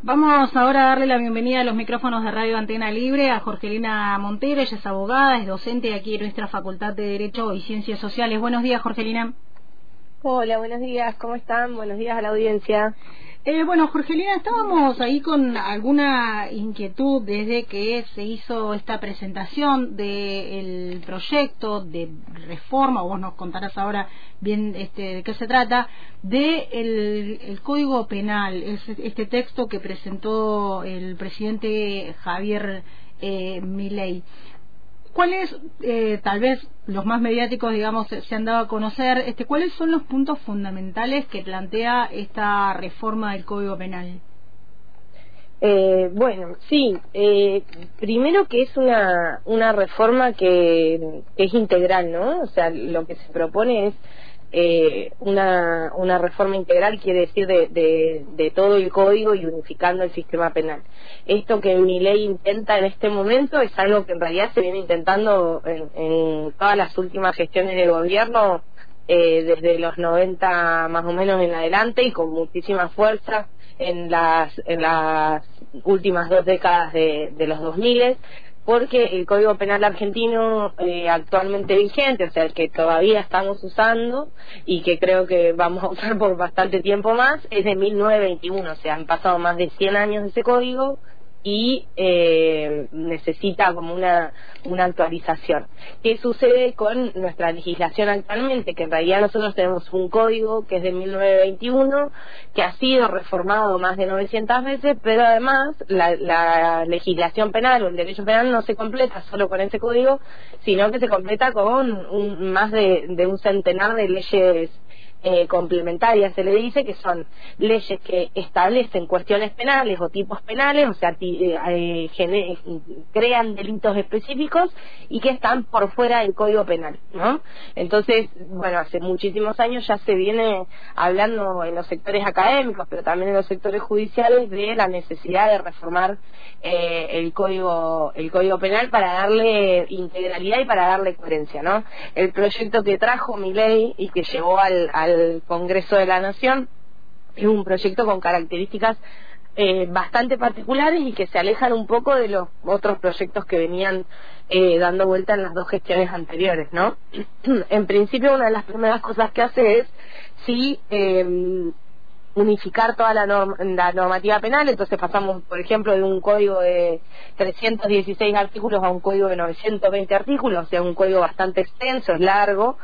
Vamos ahora a darle la bienvenida a los micrófonos de Radio Antena Libre a Jorgelina Montero. Ella es abogada, es docente aquí en nuestra Facultad de Derecho y Ciencias Sociales. Buenos días, Jorgelina. Hola, buenos días, ¿cómo están? Buenos días a la audiencia. Bueno, Jorgelina, estábamos ahí con alguna inquietud desde que se hizo esta presentación del proyecto de reforma, vos nos contarás ahora bien de qué se trata, de el Código Penal, este texto que presentó el presidente Javier Milei. ¿Cuáles, tal vez los más mediáticos, digamos, se han dado a conocer, cuáles son los puntos fundamentales que plantea esta reforma del Código Penal? Bueno, sí, primero que es una reforma que es integral, ¿no? O sea, lo que se propone es una reforma integral, quiere decir de todo el código y unificando el sistema penal. Esto que Milei intenta en este momento es algo que en realidad se viene intentando en todas las últimas gestiones de gobierno, desde los 90 más o menos en adelante, y con muchísima fuerza en las últimas 2 décadas de los 2000, porque el Código Penal argentino actualmente vigente, o sea, el que todavía estamos usando y que creo que vamos a usar por bastante tiempo más, es de 1921, o sea, han pasado más de 100 años de ese código y necesita como una actualización. ¿Qué sucede con nuestra legislación actualmente? Que en realidad nosotros tenemos un código que es de 1921, que ha sido reformado más de 900 veces, pero además la legislación penal o el derecho penal no se completa solo con ese código, sino que se completa con más de un centenar de leyes complementarias, se le dice, que son leyes que establecen cuestiones penales o tipos penales, o sea, crean delitos específicos y que están por fuera del Código Penal, ¿no? Entonces, bueno, hace muchísimos años ya se viene hablando en los sectores académicos, pero también en los sectores judiciales, de la necesidad de reformar el Código Penal para darle integralidad y para darle coherencia, ¿no? El proyecto que trajo Milei y que llevó al Congreso de la Nación es un proyecto con características bastante particulares y que se alejan un poco de los otros proyectos que venían dando vuelta en las 2 gestiones anteriores, ¿no? En principio, una de las primeras cosas que hace es unificar toda la normativa penal. Entonces pasamos, por ejemplo, de un código de 316 artículos a un código de 920 artículos, o sea, un código bastante extenso, es largo,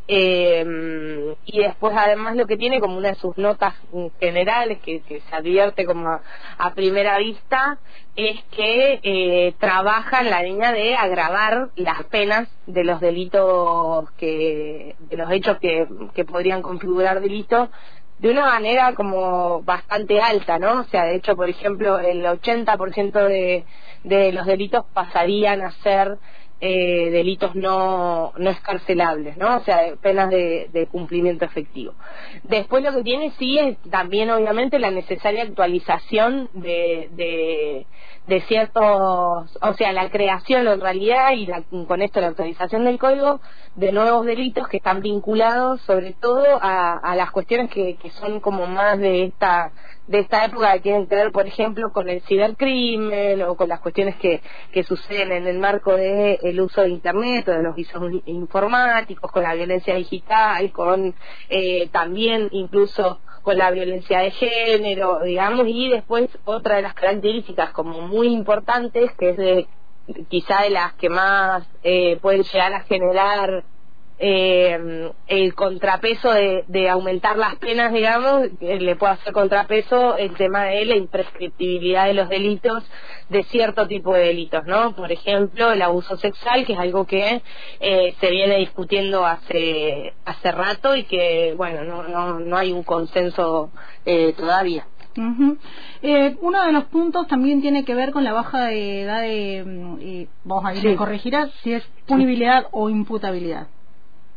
y después además lo que tiene como una de sus notas generales que se advierte como a primera vista es que trabaja en la línea de agravar las penas de los delitos de los hechos que podrían configurar delito, de una manera como bastante alta, ¿no? O sea, de hecho, por ejemplo, el 80% de los delitos pasarían a ser delitos no escarcelables, ¿no? O sea, penas de cumplimiento efectivo. Después lo que tiene sí es también obviamente la necesaria actualización de ciertos, o sea, la creación en realidad y con esto la actualización del código de nuevos delitos que están vinculados sobre todo a las cuestiones que son como más de esta época, que tienen que ver, por ejemplo, con el cibercrimen o con las cuestiones que suceden en el marco de el uso de Internet o de los visos informáticos, con la violencia digital, con también incluso con la violencia de género, digamos. Y después otra de las características como muy importantes, que es quizá de las que más pueden llegar a generar el contrapeso de aumentar las penas, digamos, que le puede hacer contrapeso el tema de la imprescriptibilidad de los delitos, de cierto tipo de delitos, ¿no? Por ejemplo, el abuso sexual, que es algo que se viene discutiendo hace rato y que, bueno, no hay un consenso todavía. Uh-huh. Uno de los puntos también tiene que ver con la baja de edad de, vos ahí me corregirás, si es punibilidad o imputabilidad.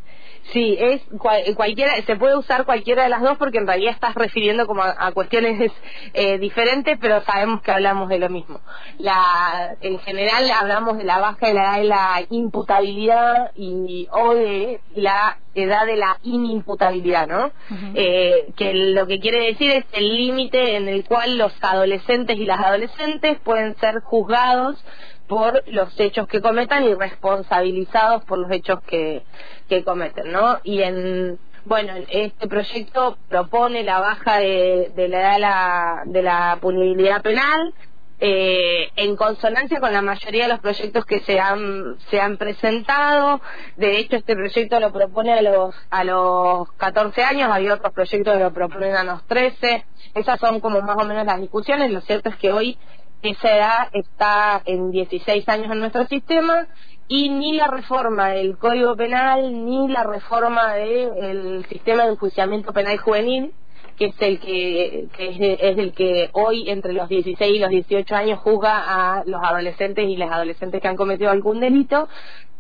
Sí, cualquiera, se puede usar cualquiera de las dos porque en realidad estás refiriendo como a cuestiones diferentes, pero sabemos que hablamos de lo mismo. En general hablamos de la baja de la edad de la imputabilidad o de la edad de la inimputabilidad, ¿no? Uh-huh. Que lo que quiere decir es el límite en el cual los adolescentes y las adolescentes pueden ser juzgados por los hechos que cometan y responsabilizados por los hechos que cometen, ¿no? Y este proyecto propone la baja de la edad de la punibilidad penal, en consonancia con la mayoría de los proyectos que se han presentado. De hecho, este proyecto lo propone a los 14 años, había otros proyectos que lo proponen a los 13. Esas son como más o menos las discusiones. Lo cierto es que hoy esa edad está en 16 años en nuestro sistema, y ni la reforma del Código Penal ni la reforma del sistema de enjuiciamiento penal juvenil, que es el que hoy entre los 16 y los 18 años juzga a los adolescentes y las adolescentes que han cometido algún delito,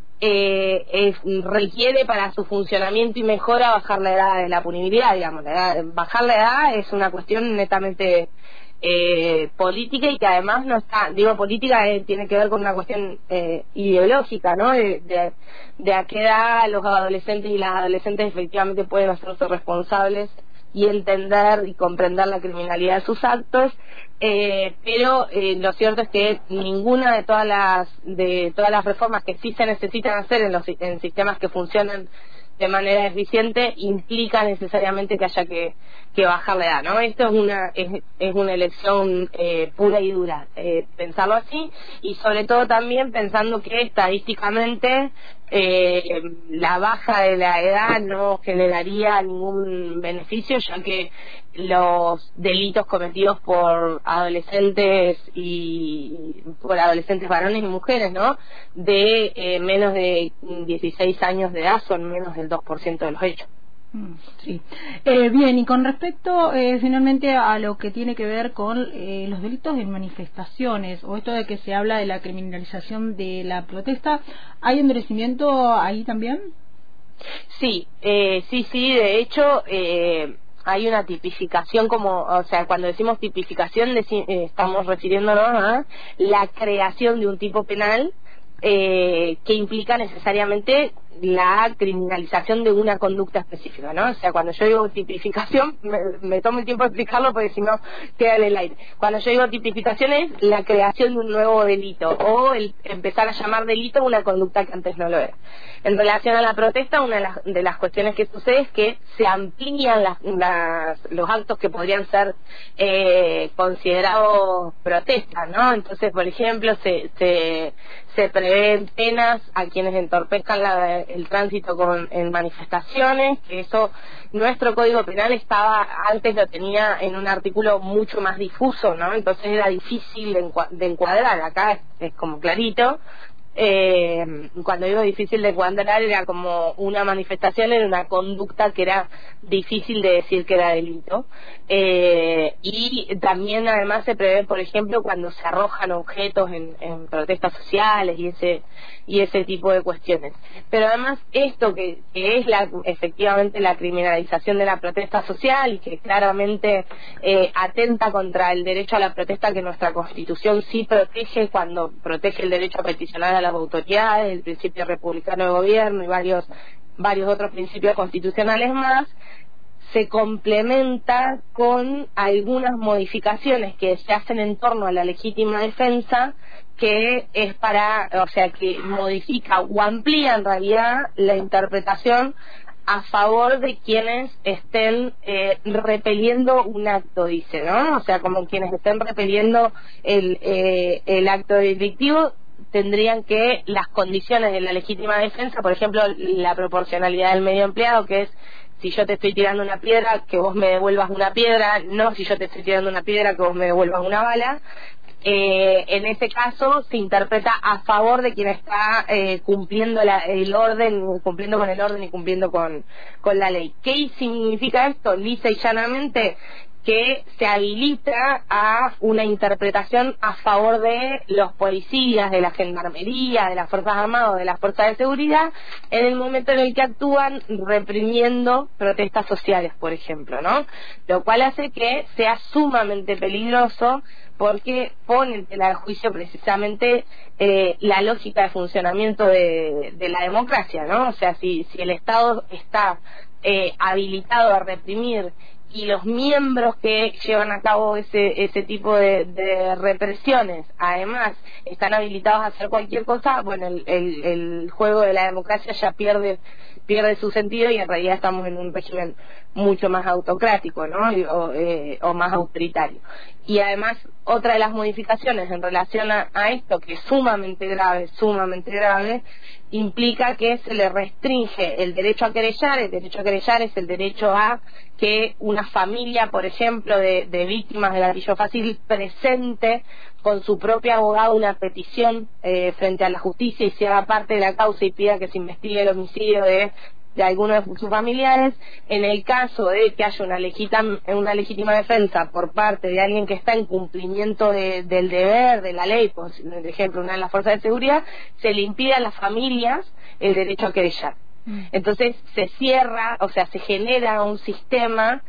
requiere para su funcionamiento y mejora bajar la edad de la punibilidad, digamos. Bajar la edad es una cuestión netamente política, y que además no está, política tiene que ver con una cuestión ideológica, ¿no? De a qué edad los adolescentes y las adolescentes efectivamente pueden hacerse responsables y entender y comprender la criminalidad de sus actos, pero lo cierto es que ninguna de todas las reformas que sí se necesitan hacer en sistemas que funcionan de manera eficiente implica necesariamente que haya que bajar la edad, ¿no? Esto es una elección pura y dura, pensarlo así, y sobre todo también pensando que estadísticamente la baja de la edad no generaría ningún beneficio, ya que los delitos cometidos por adolescentes varones y mujeres, ¿no?, de menos de 16 años de edad son menos del 2% de los hechos. Sí. Bien, y con respecto finalmente a lo que tiene que ver con los delitos en manifestaciones, o esto de que se habla de la criminalización de la protesta, ¿hay endurecimiento ahí también? Sí, de hecho hay una tipificación, cuando decimos tipificación estamos refiriéndonos a la creación de un tipo penal que implica necesariamente la criminalización de una conducta específica, ¿no? O sea, cuando yo digo tipificación, me tomo el tiempo de explicarlo porque si no queda en el aire. Cuando yo digo tipificación es la creación de un nuevo delito, o el empezar a llamar delito una conducta que antes no lo era. En relación a la protesta, una de las cuestiones que sucede es que se amplían los actos que podrían ser considerados protestas, ¿no? Entonces, por ejemplo, se prevén penas a quienes entorpezcan el tránsito en manifestaciones, que eso nuestro Código Penal antes lo tenía en un artículo mucho más difuso, ¿no? Entonces era difícil de encuadrar. Acá es como clarito. Cuando digo difícil de encuadrar, era como una manifestación, era una conducta que era difícil de decir que era delito, y también además se prevé, por ejemplo, cuando se arrojan objetos en protestas sociales y ese tipo de cuestiones. Pero además esto que es efectivamente la criminalización de la protesta social, y que claramente atenta contra el derecho a la protesta que nuestra Constitución sí protege, cuando protege el derecho a peticionar a las autoridades, el principio republicano de gobierno y varios otros principios constitucionales más, se complementa con algunas modificaciones que se hacen en torno a la legítima defensa, que es que modifica o amplía en realidad la interpretación a favor de quienes estén repeliendo un acto, dice, ¿no? O sea, como quienes estén repeliendo el acto delictivo, tendrían que las condiciones de la legítima defensa, por ejemplo, la proporcionalidad del medio empleado, que es si yo te estoy tirando una piedra, que vos me devuelvas una piedra, no si yo te estoy tirando una piedra, que vos me devuelvas una bala. En ese caso se interpreta a favor de quien está cumpliendo el orden, cumpliendo con el orden y cumpliendo con la ley. ¿Qué significa esto? Lisa y llanamente que se habilita a una interpretación a favor de los policías, de la gendarmería, de las Fuerzas Armadas, de las Fuerzas de Seguridad, en el momento en el que actúan reprimiendo protestas sociales, por ejemplo, ¿no? Lo cual hace que sea sumamente peligroso porque pone en tela de juicio precisamente la lógica de funcionamiento de la democracia, ¿no? O sea, si el Estado está habilitado a reprimir y los miembros que llevan a cabo ese tipo de represiones además están habilitados a hacer cualquier cosa, bueno, el juego de la democracia ya pierde su sentido y en realidad estamos en un régimen mucho más autocrático, ¿no? O más autoritario. Y además, otra de las modificaciones en relación a esto, que es sumamente grave, implica que se le restringe el derecho a querellar. El derecho a querellar es el derecho a que una familia, por ejemplo, de víctimas del gatillo fácil presente con su propio abogado una petición frente a la justicia y se haga parte de la causa y pida que se investigue el homicidio de algunos de sus familiares. En el caso de que haya una legítima defensa por parte de alguien que está en cumplimiento del deber, de la ley, por ejemplo, una de las fuerzas de seguridad, se le impide a las familias el derecho a querellar. Entonces se cierra, o sea, se genera un sistema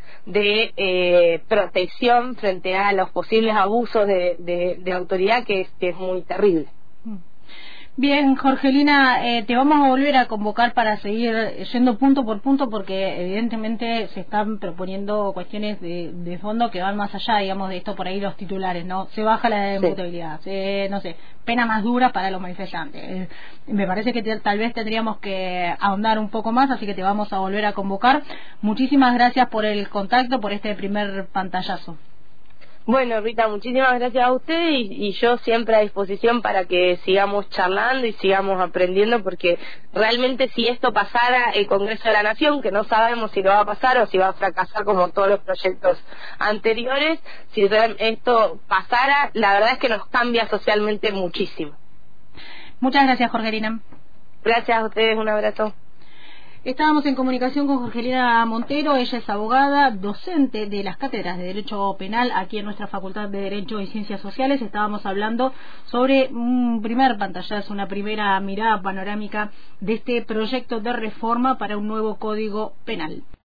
de protección frente a los posibles abusos de autoridad que es muy terrible. Bien, Jorgelina, te vamos a volver a convocar para seguir yendo punto por punto porque evidentemente se están proponiendo cuestiones de fondo que van más allá, digamos, de esto por ahí los titulares, ¿no? Se baja la imputabilidad, no sé, pena más dura para los manifestantes. Me parece que tal vez tendríamos que ahondar un poco más, así que te vamos a volver a convocar. Muchísimas gracias por el contacto, por este primer pantallazo. Bueno, Rita, muchísimas gracias a usted y yo siempre a disposición para que sigamos charlando y sigamos aprendiendo, porque realmente si esto pasara el Congreso de la Nación, que no sabemos si lo va a pasar o si va a fracasar como todos los proyectos anteriores, si esto pasara, la verdad es que nos cambia socialmente muchísimo. Muchas gracias, Jorgelina. Gracias a ustedes, un abrazo. Estábamos en comunicación con Jorgelina Montero. Ella es abogada, docente de las cátedras de Derecho Penal aquí en nuestra Facultad de Derecho y Ciencias Sociales. Estábamos hablando sobre un primer pantallazo, una primera mirada panorámica de este proyecto de reforma para un nuevo Código Penal.